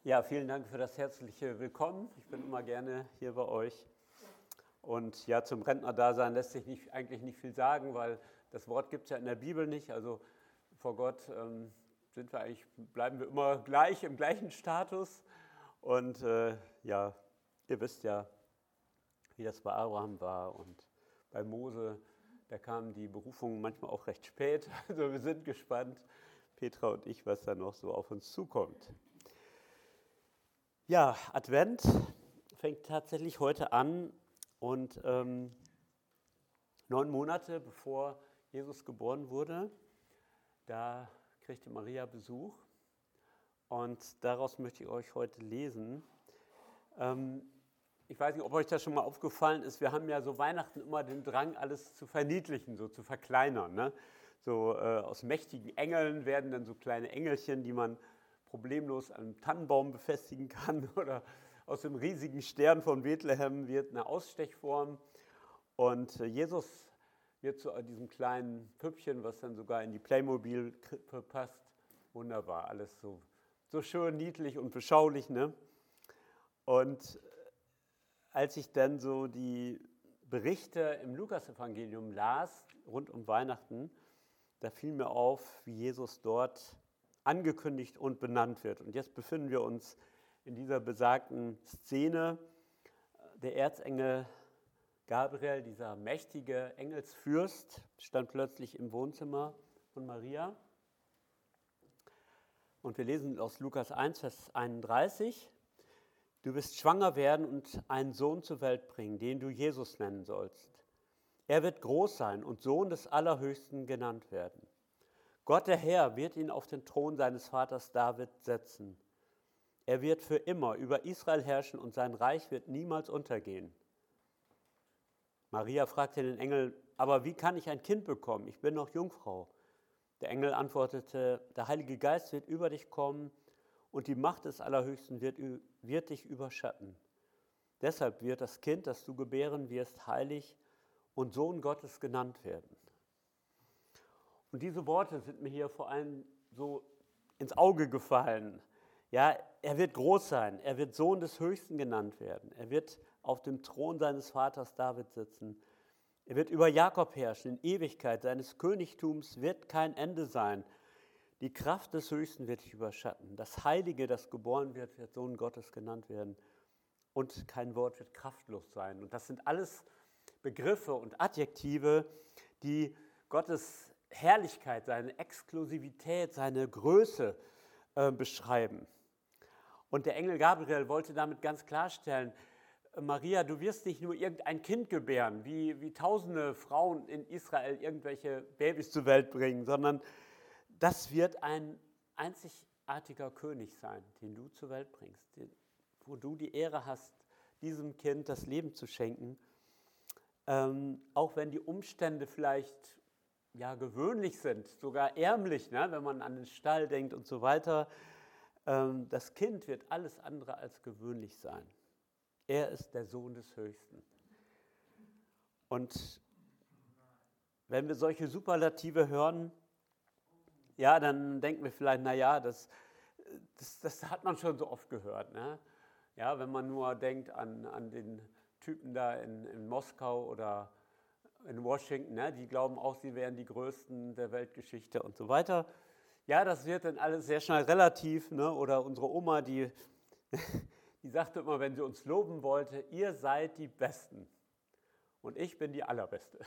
Ja, vielen Dank für das herzliche Willkommen. Ich bin immer gerne hier bei euch. Und ja, zum Rentnerdasein lässt sich eigentlich nicht viel sagen, weil das Wort gibt es ja in der Bibel nicht. Also vor Gott bleiben wir immer gleich, im gleichen Status. Und ja, ihr wisst ja, wie das bei Abraham war und bei Mose. Da kamen die Berufungen manchmal auch recht spät. Also wir sind gespannt, Petra und ich, was da noch so auf uns zukommt. Ja, Advent fängt tatsächlich heute an und 9 Monate bevor Jesus geboren wurde, da kriegte Maria Besuch und daraus möchte ich euch heute lesen. Ich weiß nicht, ob euch das schon mal aufgefallen ist, wir haben ja so Weihnachten immer den Drang, alles zu verniedlichen, so zu verkleinern. Ne? So aus mächtigen Engeln werden dann so kleine Engelchen, die man problemlos an einem Tannenbaum befestigen kann, oder aus dem riesigen Stern von Bethlehem wird eine Ausstechform und Jesus wird zu diesem kleinen Püppchen, was dann sogar in die Playmobil-Krippe passt. Wunderbar, alles so schön, niedlich und beschaulich. Ne? Und als ich dann so die Berichte im Lukasevangelium las, rund um Weihnachten, da fiel mir auf, wie Jesus dort angekündigt und benannt wird. Und jetzt befinden wir uns in dieser besagten Szene. Der Erzengel Gabriel, dieser mächtige Engelsfürst, stand plötzlich im Wohnzimmer von Maria. Und wir lesen aus Lukas 1, Vers 31. Du wirst schwanger werden und einen Sohn zur Welt bringen, den du Jesus nennen sollst. Er wird groß sein und Sohn des Allerhöchsten genannt werden. Gott der Herr wird ihn auf den Thron seines Vaters David setzen. Er wird für immer über Israel herrschen und sein Reich wird niemals untergehen. Maria fragte den Engel, aber wie kann ich ein Kind bekommen? Ich bin noch Jungfrau. Der Engel antwortete, der Heilige Geist wird über dich kommen und die Macht des Allerhöchsten wird dich überschatten. Deshalb wird das Kind, das du gebären wirst, heilig und Sohn Gottes genannt werden. Und diese Worte sind mir hier vor allem so ins Auge gefallen. Ja, er wird groß sein, er wird Sohn des Höchsten genannt werden. Er wird auf dem Thron seines Vaters David sitzen. Er wird über Jakob herrschen in Ewigkeit. Seines Königtums wird kein Ende sein. Die Kraft des Höchsten wird dich überschatten. Das Heilige, das geboren wird, wird Sohn Gottes genannt werden. Und kein Wort wird kraftlos sein. Und das sind alles Begriffe und Adjektive, die Gottes Herrlichkeit, seine Exklusivität, seine Größe beschreiben. Und der Engel Gabriel wollte damit ganz klarstellen, Maria, du wirst nicht nur irgendein Kind gebären, wie tausende Frauen in Israel irgendwelche Babys zur Welt bringen, sondern das wird ein einzigartiger König sein, den du zur Welt bringst, wo du die Ehre hast, diesem Kind das Leben zu schenken, auch wenn die Umstände vielleicht gewöhnlich sind, sogar ärmlich, ne, wenn man an den Stall denkt und so weiter. Das Kind wird alles andere als gewöhnlich sein. Er ist der Sohn des Höchsten. Und wenn wir solche Superlative hören, ja, dann denken wir vielleicht, das hat man schon so oft gehört. Ne? Ja, wenn man nur denkt an den Typen da in Moskau oder in Washington, ne, die glauben auch, sie wären die Größten der Weltgeschichte und so weiter. Ja, das wird dann alles sehr schnell relativ. Ne? Oder unsere Oma, die sagte immer, wenn sie uns loben wollte, ihr seid die Besten und ich bin die Allerbeste.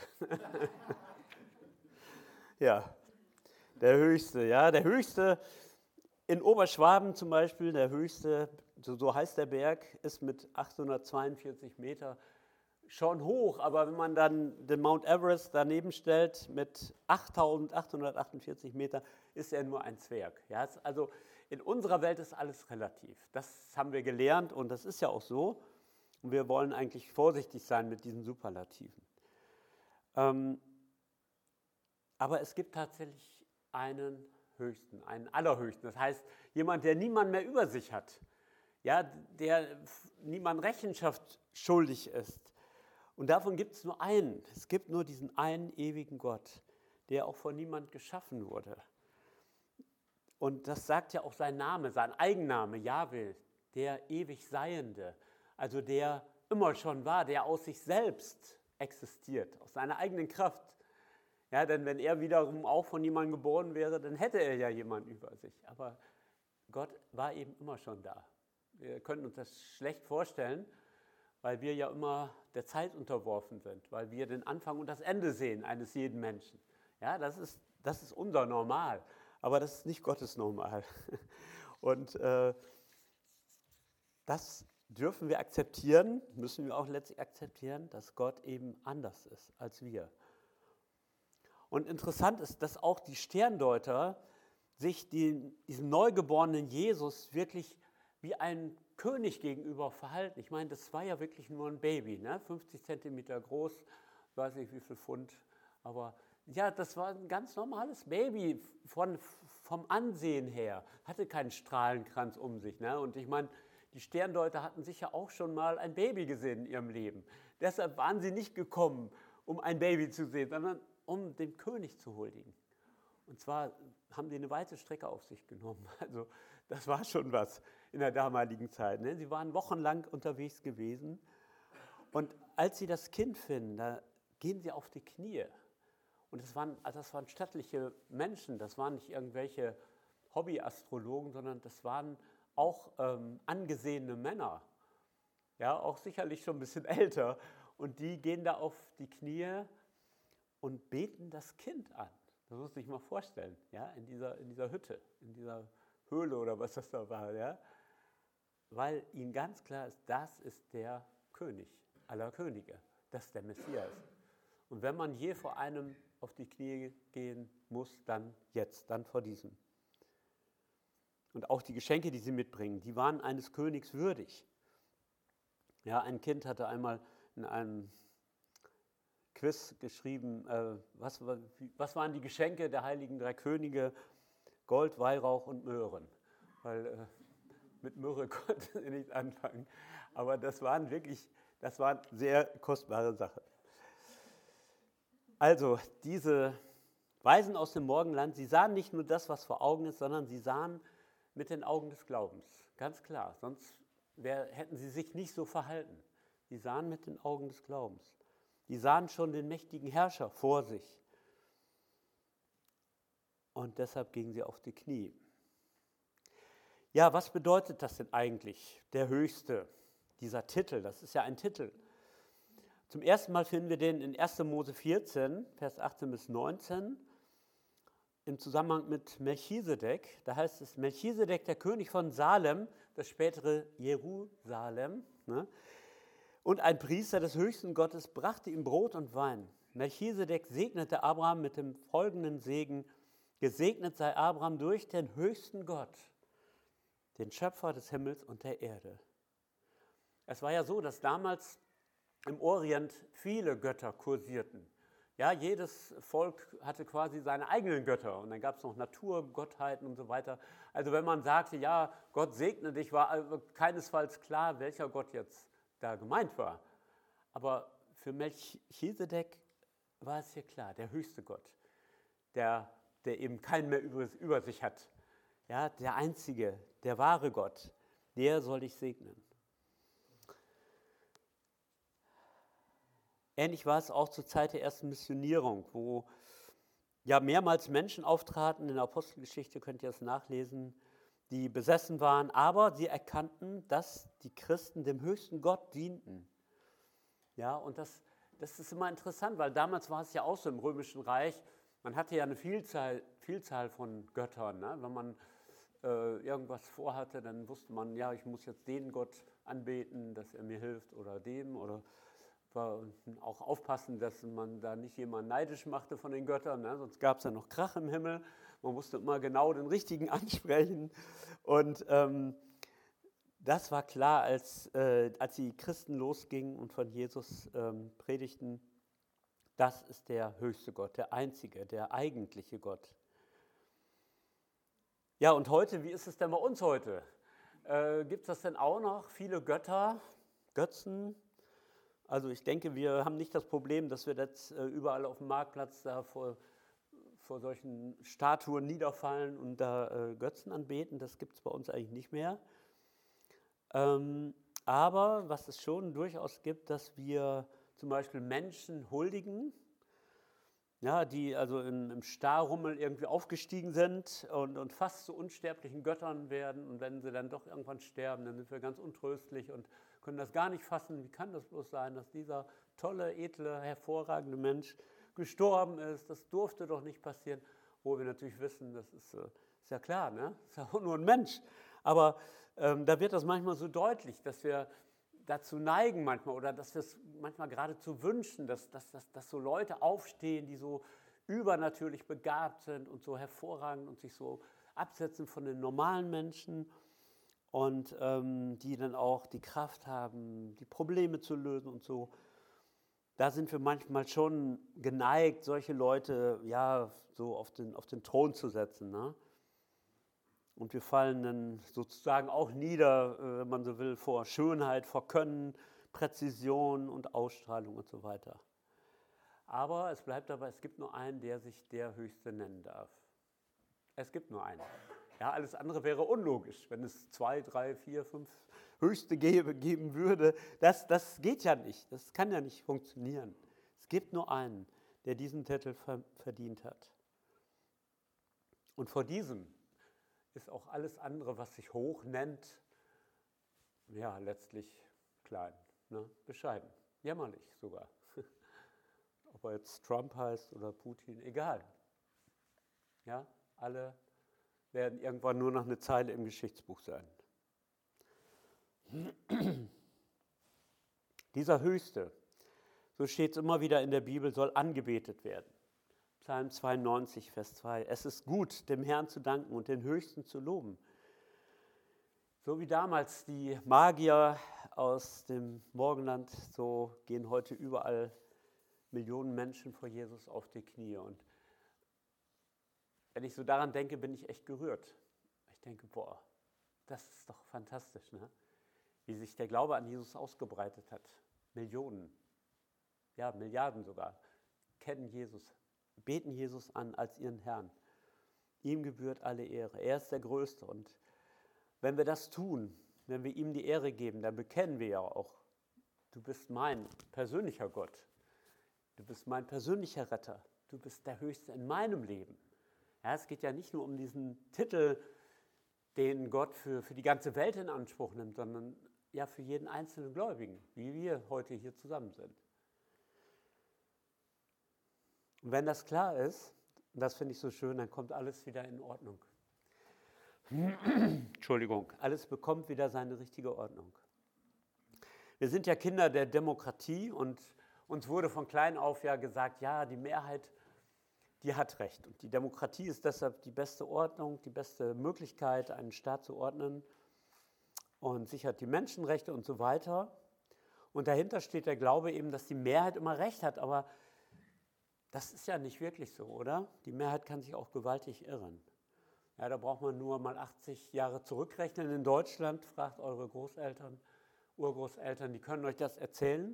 Ja, der Höchste in Oberschwaben zum Beispiel, der Höchste, so heißt der Berg, ist mit 842 Meter schon hoch, aber wenn man dann den Mount Everest daneben stellt mit 8.848 Meter, ist er nur ein Zwerg. Ja, also in unserer Welt ist alles relativ. Das haben wir gelernt und das ist ja auch so. Und wir wollen eigentlich vorsichtig sein mit diesen Superlativen. Aber es gibt tatsächlich einen Höchsten, einen Allerhöchsten. Das heißt, jemand, der niemand mehr über sich hat, ja, der niemand Rechenschaft schuldig ist. Und davon gibt es nur einen. Es gibt nur diesen einen ewigen Gott, der auch von niemand geschaffen wurde. Und das sagt ja auch sein Name, sein Eigenname, Jahwe, der ewig Seiende, also der immer schon war, der aus sich selbst existiert, aus seiner eigenen Kraft. Ja, denn wenn er wiederum auch von jemandem geboren wäre, dann hätte er ja jemanden über sich. Aber Gott war eben immer schon da. Wir können uns das schlecht vorstellen, weil wir ja immer der Zeit unterworfen sind, weil wir den Anfang und das Ende sehen eines jeden Menschen. Ja, das ist unser Normal, aber das ist nicht Gottes Normal. Und das dürfen wir akzeptieren, müssen wir auch letztlich akzeptieren, dass Gott eben anders ist als wir. Und interessant ist, dass auch die Sterndeuter sich diesem neugeborenen Jesus wirklich wie ein König gegenüber verhalten. Ich meine, das war ja wirklich nur ein Baby, ne? 50 Zentimeter groß, weiß nicht wie viel Pfund, aber ja, das war ein ganz normales Baby vom Ansehen her, hatte keinen Strahlenkranz um sich. Ne? Und ich meine, die Sterndeuter hatten sicher auch schon mal ein Baby gesehen in ihrem Leben. Deshalb waren sie nicht gekommen, um ein Baby zu sehen, sondern um dem König zu huldigen. Und zwar haben die eine weite Strecke auf sich genommen. Also das war schon was in der damaligen Zeit. Ne? Sie waren wochenlang unterwegs gewesen. Und als sie das Kind finden, da gehen sie auf die Knie. Und das waren stattliche Menschen, das waren nicht irgendwelche Hobbyastrologen, sondern das waren auch angesehene Männer. Ja, auch sicherlich schon ein bisschen älter. Und die gehen da auf die Knie und beten das Kind an. Das muss man sich mal vorstellen, ja, in dieser Hütte, in dieser Höhle oder was das da war, ja. Weil ihnen ganz klar ist, das ist der König aller Könige, das ist der Messias. Und wenn man je vor einem auf die Knie gehen muss, dann jetzt, dann vor diesem. Und auch die Geschenke, die sie mitbringen, die waren eines Königs würdig. Ja, ein Kind hatte einmal in einem Quiz geschrieben, was waren die Geschenke der heiligen drei Könige? Gold, Weihrauch und Möhren. Weil mit Myrrhe konnten sie nicht anfangen. Aber das waren sehr kostbare Sachen. Also, diese Weisen aus dem Morgenland, sie sahen nicht nur das, was vor Augen ist, sondern sie sahen mit den Augen des Glaubens. Ganz klar, sonst hätten sie sich nicht so verhalten. Sie sahen mit den Augen des Glaubens. Die sahen schon den mächtigen Herrscher vor sich. Und deshalb gingen sie auf die Knie. Ja, was bedeutet das denn eigentlich, der Höchste, dieser Titel? Das ist ja ein Titel. Zum ersten Mal finden wir den in 1. Mose 14, Vers 18 bis 19, im Zusammenhang mit Melchisedek. Da heißt es, Melchisedek, der König von Salem, das spätere Jerusalem, ne? Und ein Priester des höchsten Gottes brachte ihm Brot und Wein. Melchisedek segnete Abraham mit dem folgenden Segen: Gesegnet sei Abraham durch den höchsten Gott, den Schöpfer des Himmels und der Erde. Es war ja so, dass damals im Orient viele Götter kursierten. Ja, jedes Volk hatte quasi seine eigenen Götter und dann gab es noch Naturgottheiten und so weiter. Also wenn man sagte, ja, Gott segne dich, war keinesfalls klar, welcher Gott jetzt da gemeint war. Aber für Melchisedek war es hier klar, der höchste Gott, der eben keinen mehr über sich hat. Ja, der einzige, der wahre Gott, der soll dich segnen. Ähnlich war es auch zur Zeit der ersten Missionierung, wo ja mehrmals Menschen auftraten, in der Apostelgeschichte könnt ihr das nachlesen, die besessen waren, aber sie erkannten, dass die Christen dem höchsten Gott dienten. Ja, und das ist immer interessant, weil damals war es ja auch so im Römischen Reich, man hatte ja eine Vielzahl von Göttern. Ne? Wenn man irgendwas vorhatte, dann wusste man, ja, ich muss jetzt den Gott anbeten, dass er mir hilft oder dem oder auch aufpassen, dass man da nicht jemanden neidisch machte von den Göttern, ne? Sonst gab es ja noch Krach im Himmel. Man musste immer genau den Richtigen ansprechen. Und das war klar, als die Christen losgingen und von Jesus predigten. Das ist der höchste Gott, der einzige, der eigentliche Gott. Ja, und heute, wie ist es denn bei uns heute? Gibt es das denn auch noch? Viele Götter, Götzen? Also ich denke, wir haben nicht das Problem, dass wir jetzt überall auf dem Marktplatz da vor solchen Statuen niederfallen und da Götzen anbeten. Das gibt es bei uns eigentlich nicht mehr. Aber was es schon durchaus gibt, dass wir zum Beispiel Menschen huldigen, ja, die also im Starrummel irgendwie aufgestiegen sind und fast zu unsterblichen Göttern werden. Und wenn sie dann doch irgendwann sterben, dann sind wir ganz untröstlich und können das gar nicht fassen. Wie kann das bloß sein, dass dieser tolle, edle, hervorragende Mensch gestorben ist? Das durfte doch nicht passieren. Wo wir natürlich wissen, das ist ja klar, ne? Das ist ja auch nur ein Mensch. Aber da wird das manchmal so deutlich, dass wir dazu neigen manchmal oder dass wir es manchmal geradezu wünschen, dass so Leute aufstehen, die so übernatürlich begabt sind und so hervorragend und sich so absetzen von den normalen Menschen und die dann auch die Kraft haben, die Probleme zu lösen und so. Da sind wir manchmal schon geneigt, solche Leute ja so auf den Thron zu setzen, ne? Und wir fallen dann sozusagen auch nieder, wenn man so will, vor Schönheit, vor Können, Präzision und Ausstrahlung und so weiter. Aber es bleibt dabei, es gibt nur einen, der sich der Höchste nennen darf. Es gibt nur einen. Ja, alles andere wäre unlogisch, wenn es 2, 3, 4, 5 Höchste geben würde. Das geht ja nicht, das kann ja nicht funktionieren. Es gibt nur einen, der diesen Titel verdient hat. Und vor diesem ist auch alles andere, was sich hoch nennt, ja, letztlich klein, ne? Bescheiden, jämmerlich sogar. Ob er jetzt Trump heißt oder Putin, egal. Ja, alle werden irgendwann nur noch eine Zeile im Geschichtsbuch sein. Dieser Höchste, so steht es immer wieder in der Bibel, soll angebetet werden. Psalm 92, Vers 2. Es ist gut, dem Herrn zu danken und den Höchsten zu loben. So wie damals die Magier aus dem Morgenland, so gehen heute überall Millionen Menschen vor Jesus auf die Knie. Und wenn ich so daran denke, bin ich echt gerührt. Ich denke, boah, das ist doch fantastisch, ne? Wie sich der Glaube an Jesus ausgebreitet hat. Millionen, ja, Milliarden sogar, kennen Jesus, beten Jesus an als ihren Herrn. Ihm gebührt alle Ehre. Er ist der Größte. Und wenn wir das tun, wenn wir ihm die Ehre geben, dann bekennen wir ja auch, du bist mein persönlicher Gott. Du bist mein persönlicher Retter. Du bist der Höchste in meinem Leben. Ja, es geht ja nicht nur um diesen Titel, den Gott für die ganze Welt in Anspruch nimmt, sondern ja für jeden einzelnen Gläubigen, wie wir heute hier zusammen sind. Und wenn das klar ist, und das finde ich so schön, dann kommt alles wieder in Ordnung. Entschuldigung, alles bekommt wieder seine richtige Ordnung. Wir sind ja Kinder der Demokratie und uns wurde von klein auf ja gesagt, ja, die Mehrheit, die hat Recht. Und die Demokratie ist deshalb die beste Ordnung, die beste Möglichkeit, einen Staat zu ordnen und sichert die Menschenrechte und so weiter. Und dahinter steht der Glaube eben, dass die Mehrheit immer Recht hat, aber das ist ja nicht wirklich so, oder? Die Mehrheit kann sich auch gewaltig irren. Ja, da braucht man nur mal 80 Jahre zurückrechnen in Deutschland, fragt eure Großeltern, Urgroßeltern, die können euch das erzählen.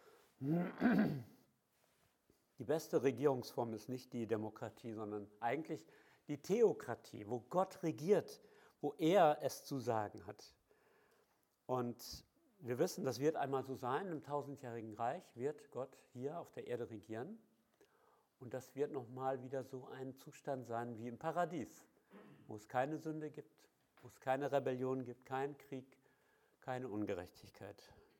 Die beste Regierungsform ist nicht die Demokratie, sondern eigentlich die Theokratie, wo Gott regiert, wo er es zu sagen hat. Und wir wissen, das wird einmal so sein, im 1000-jährigen Reich wird Gott hier auf der Erde regieren. Und das wird nochmal wieder so ein Zustand sein wie im Paradies, wo es keine Sünde gibt, wo es keine Rebellion gibt, keinen Krieg, keine Ungerechtigkeit.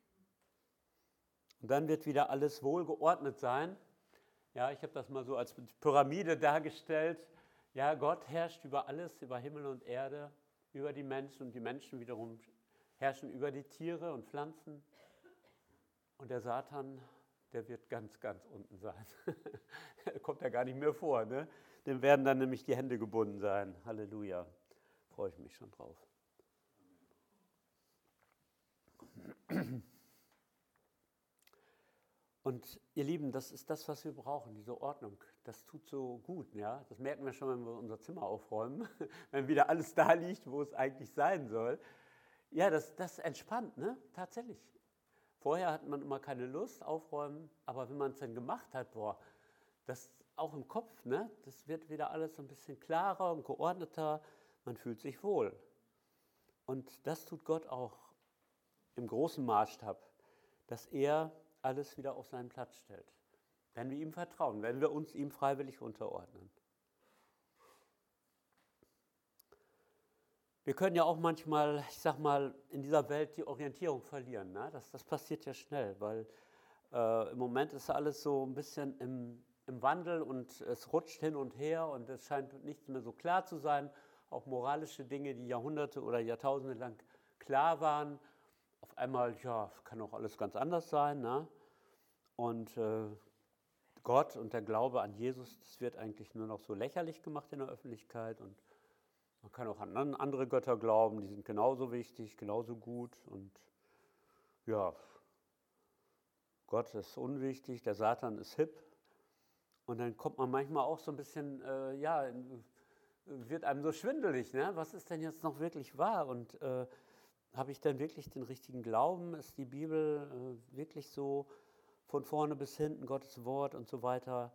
Und dann wird wieder alles wohlgeordnet sein. Ja, ich habe das mal so als Pyramide dargestellt. Ja, Gott herrscht über alles, über Himmel und Erde, über die Menschen und die Menschen wiederum herrschen über die Tiere und Pflanzen. Und der Satan, der wird ganz, ganz unten sein. Der kommt ja gar nicht mehr vor, ne? Dem werden dann nämlich die Hände gebunden sein. Halleluja. Freue ich mich schon drauf. Und ihr Lieben, das ist das, was wir brauchen, diese Ordnung. Das tut so gut, ja. Das merken wir schon, wenn wir unser Zimmer aufräumen, wenn wieder alles da liegt, wo es eigentlich sein soll. Ja, das entspannt, ne? Tatsächlich. Vorher hat man immer keine Lust aufräumen, aber wenn man es dann gemacht hat, boah, das auch im Kopf, ne? Das wird wieder alles so ein bisschen klarer und geordneter. Man fühlt sich wohl. Und das tut Gott auch im großen Maßstab, dass er alles wieder auf seinen Platz stellt. Wenn wir ihm vertrauen, wenn wir uns ihm freiwillig unterordnen. Wir können ja auch manchmal, ich sag mal, in dieser Welt die Orientierung verlieren. Ne? Das passiert ja schnell, weil im Moment ist alles so ein bisschen im Wandel und es rutscht hin und her und es scheint nichts mehr so klar zu sein. Auch moralische Dinge, die Jahrhunderte oder Jahrtausende lang klar waren, auf einmal, ja, kann auch alles ganz anders sein. Ne? Und Gott und der Glaube an Jesus, das wird eigentlich nur noch so lächerlich gemacht in der Öffentlichkeit und man kann auch an andere Götter glauben, die sind genauso wichtig, genauso gut und ja, Gott ist unwichtig, der Satan ist hip und dann kommt man manchmal auch so ein bisschen, wird einem so schwindelig, ne? Was ist denn jetzt noch wirklich wahr und habe ich denn wirklich den richtigen Glauben? Ist die Bibel wirklich so von vorne bis hinten Gottes Wort und so weiter?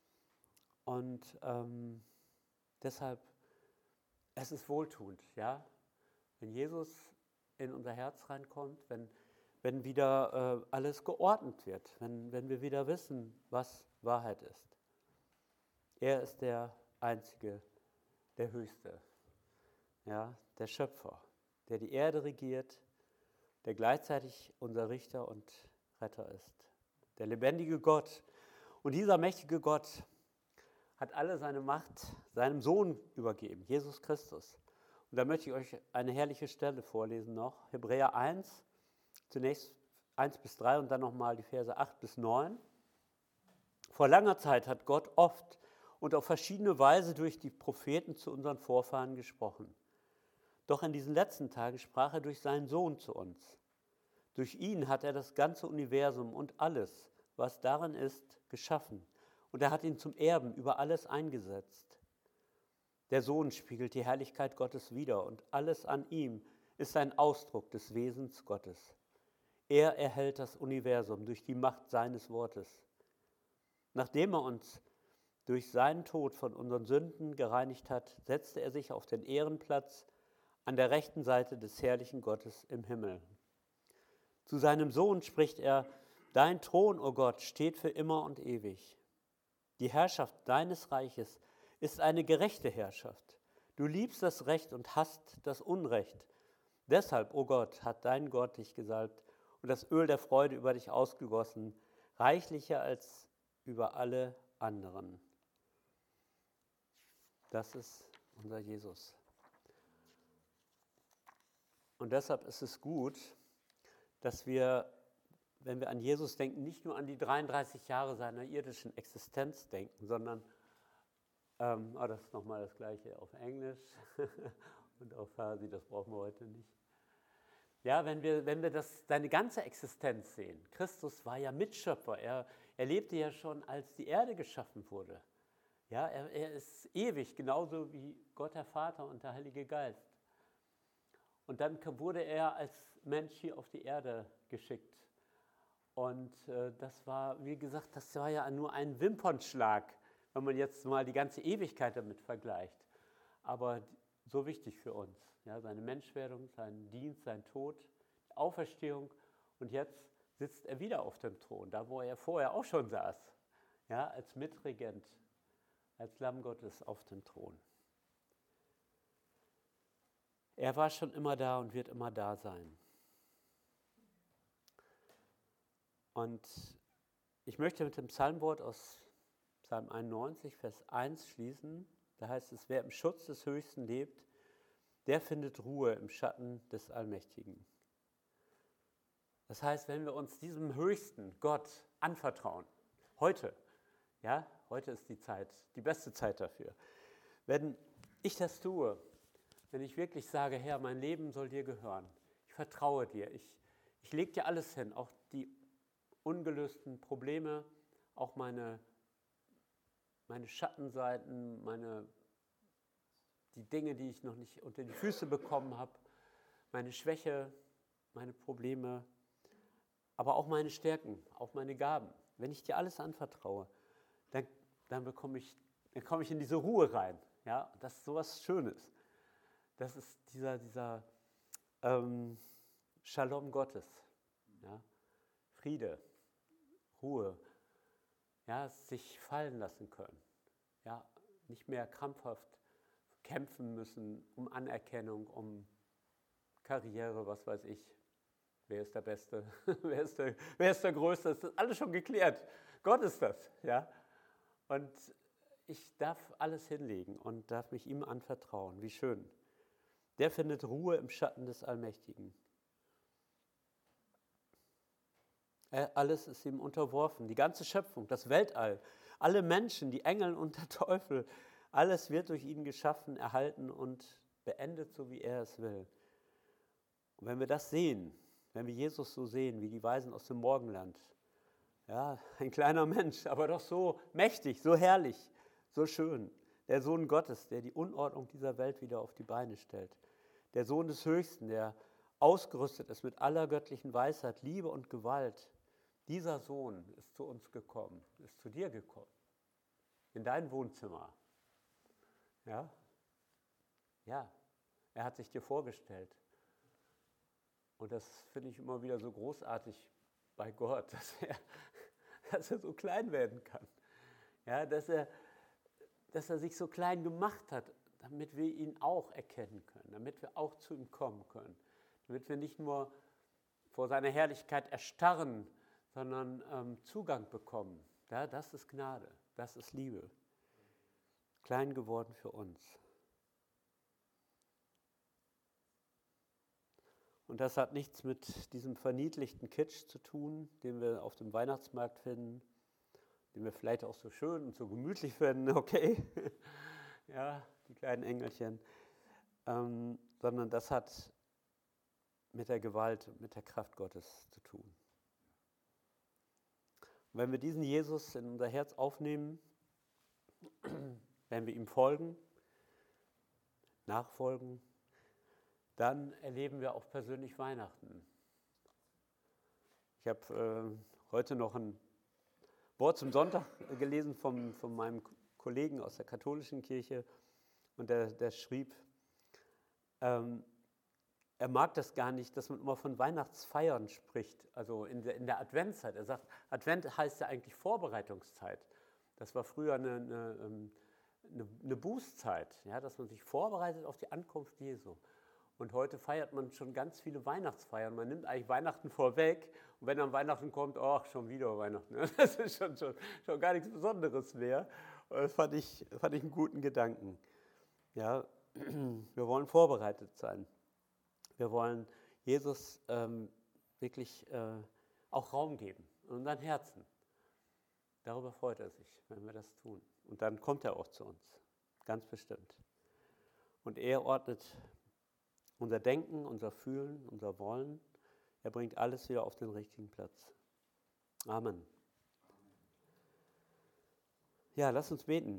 Und deshalb, es ist wohltuend, ja, wenn Jesus in unser Herz reinkommt, wenn wieder alles geordnet wird, wenn wir wieder wissen, was Wahrheit ist. Er ist der Einzige, der Höchste, ja, der Schöpfer, der die Erde regiert, der gleichzeitig unser Richter und Retter ist. Der lebendige Gott. Und dieser mächtige Gott hat alle seine Macht seinem Sohn übergeben, Jesus Christus. Und da möchte ich euch eine herrliche Stelle vorlesen noch. Hebräer 1, zunächst 1 bis 3 und dann nochmal die Verse 8 bis 9. Vor langer Zeit hat Gott oft und auf verschiedene Weise durch die Propheten zu unseren Vorfahren gesprochen. Doch in diesen letzten Tagen sprach er durch seinen Sohn zu uns. Durch ihn hat er das ganze Universum und alles, was darin ist, geschaffen. Und er hat ihn zum Erben über alles eingesetzt. Der Sohn spiegelt die Herrlichkeit Gottes wider und alles an ihm ist ein Ausdruck des Wesens Gottes. Er erhält das Universum durch die Macht seines Wortes. Nachdem er uns durch seinen Tod von unseren Sünden gereinigt hat, setzte er sich auf den Ehrenplatz an der rechten Seite des herrlichen Gottes im Himmel. Zu seinem Sohn spricht er: Dein Thron, o Gott, steht für immer und ewig. Die Herrschaft deines Reiches ist eine gerechte Herrschaft. Du liebst das Recht und hasst das Unrecht. Deshalb, o Gott, hat dein Gott dich gesalbt und das Öl der Freude über dich ausgegossen, reichlicher als über alle anderen. Das ist unser Jesus. Und deshalb ist es gut, dass wir, wenn wir an Jesus denken, nicht nur an die 33 Jahre seiner irdischen Existenz denken, sondern, das ist nochmal das Gleiche auf Englisch und auf Farsi, das brauchen wir heute nicht. Ja, wenn wir seine ganze Existenz sehen, Christus war ja Mitschöpfer, er lebte ja schon, als die Erde geschaffen wurde. Ja, er ist ewig, genauso wie Gott der Vater und der Heilige Geist. Und dann wurde er als Mensch hier auf die Erde geschickt. Und das war, wie gesagt, das war ja nur ein Wimpernschlag, wenn man jetzt mal die ganze Ewigkeit damit vergleicht. Aber so wichtig für uns. Ja, seine Menschwerdung, sein Dienst, sein Tod, Auferstehung. Und jetzt sitzt er wieder auf dem Thron, da wo er vorher auch schon saß. Ja, als Mitregent, als Lamm Gottes auf dem Thron. Er war schon immer da und wird immer da sein. Und ich möchte mit dem Psalmwort aus Psalm 91, Vers 1 schließen. Da heißt es: Wer im Schutz des Höchsten lebt, der findet Ruhe im Schatten des Allmächtigen. Das heißt, wenn wir uns diesem höchsten Gott anvertrauen, heute ist die Zeit, die beste Zeit dafür. Wenn ich das tue, wenn ich wirklich sage, Herr, mein Leben soll dir gehören, ich vertraue dir, ich lege dir alles hin, auch die ungelösten Probleme, auch meine Schattenseiten, die Dinge, die ich noch nicht unter die Füße bekommen habe, meine Schwäche, meine Probleme, aber auch meine Stärken, auch meine Gaben. Wenn ich dir alles anvertraue, dann komme ich in diese Ruhe rein. Ja? Das ist so was Schönes. Das ist dieser Shalom Gottes, ja, Friede, Ruhe, ja, sich fallen lassen können, ja, nicht mehr krampfhaft kämpfen müssen um Anerkennung, um Karriere, was weiß ich. Wer ist der Beste? Wer ist der Größte? Das ist alles schon geklärt. Gott ist das, ja. Und ich darf alles hinlegen und darf mich ihm anvertrauen. Wie schön. Der findet Ruhe im Schatten des Allmächtigen. Alles ist ihm unterworfen. Die ganze Schöpfung, das Weltall, alle Menschen, die Engel und der Teufel, alles wird durch ihn geschaffen, erhalten und beendet, so wie er es will. Und wenn wir das sehen, wenn wir Jesus so sehen, wie die Weisen aus dem Morgenland, ja, ein kleiner Mensch, aber doch so mächtig, so herrlich, so schön, der Sohn Gottes, der die Unordnung dieser Welt wieder auf die Beine stellt, der Sohn des Höchsten, der ausgerüstet ist mit aller göttlichen Weisheit, Liebe und Gewalt, dieser Sohn ist zu uns gekommen, ist zu dir gekommen, in dein Wohnzimmer. Ja, ja, er hat sich dir vorgestellt. Und das finde ich immer wieder so großartig bei Gott, dass er so klein werden kann. Ja, dass er sich so klein gemacht hat, damit wir ihn auch erkennen können, damit wir auch zu ihm kommen können, damit wir nicht nur vor seiner Herrlichkeit erstarren, sondern Zugang bekommen. Ja, das ist Gnade, das ist Liebe. Klein geworden für uns. Und das hat nichts mit diesem verniedlichten Kitsch zu tun, den wir auf dem Weihnachtsmarkt finden, den wir vielleicht auch so schön und so gemütlich finden, okay, ja, die kleinen Engelchen, sondern das hat mit der Gewalt und mit der Kraft Gottes zu tun. Und wenn wir diesen Jesus in unser Herz aufnehmen, wenn wir ihm folgen, nachfolgen, dann erleben wir auch persönlich Weihnachten. Ich habe heute noch ein Wort zum Sonntag gelesen von meinem Kollegen aus der katholischen Kirche und der schrieb, er mag das gar nicht, dass man immer von Weihnachtsfeiern spricht, also in der Adventszeit. Er sagt, Advent heißt ja eigentlich Vorbereitungszeit. Das war früher eine Bußzeit, ja, dass man sich vorbereitet auf die Ankunft Jesu. Und heute feiert man schon ganz viele Weihnachtsfeiern. Man nimmt eigentlich Weihnachten vorweg und wenn dann Weihnachten kommt, ach, schon wieder Weihnachten. Das ist schon gar nichts Besonderes mehr. Und das fand ich einen guten Gedanken. Ja, wir wollen vorbereitet sein. Wir wollen Jesus wirklich auch Raum geben in unseren Herzen. Darüber freut er sich, wenn wir das tun. Und dann kommt er auch zu uns, ganz bestimmt. Und er ordnet unser Denken, unser Fühlen, unser Wollen. Er bringt alles wieder auf den richtigen Platz. Amen. Ja, lass uns beten.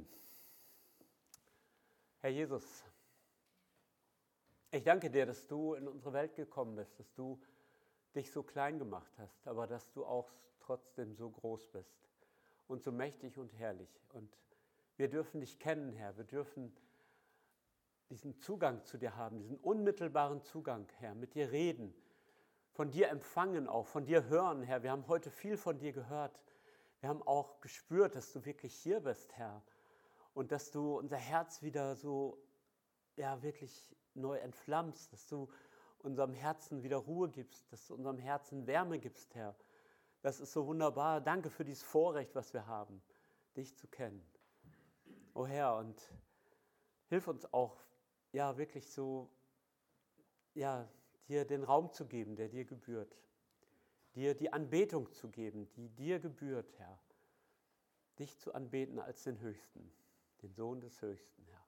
Herr Jesus, ich danke dir, dass du in unsere Welt gekommen bist, dass du dich so klein gemacht hast, aber dass du auch trotzdem so groß bist und so mächtig und herrlich. Und wir dürfen dich kennen, Herr. Wir dürfen diesen Zugang zu dir haben, diesen unmittelbaren Zugang, Herr, mit dir reden, von dir empfangen auch, von dir hören, Herr. Wir haben heute viel von dir gehört. Wir haben auch gespürt, dass du wirklich hier bist, Herr. Und dass du unser Herz wieder so, ja, wirklich neu entflammst, dass du unserem Herzen wieder Ruhe gibst, dass du unserem Herzen Wärme gibst, Herr. Das ist so wunderbar. Danke für dieses Vorrecht, was wir haben, dich zu kennen. O Herr, und hilf uns auch, ja, wirklich so, ja, dir den Raum zu geben, der dir gebührt. Dir die Anbetung zu geben, die dir gebührt, Herr. Dich zu anbeten als den Höchsten, den Sohn des Höchsten, Herr.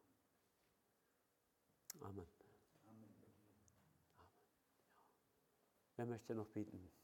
Amen. Amen. Wer möchte noch beten?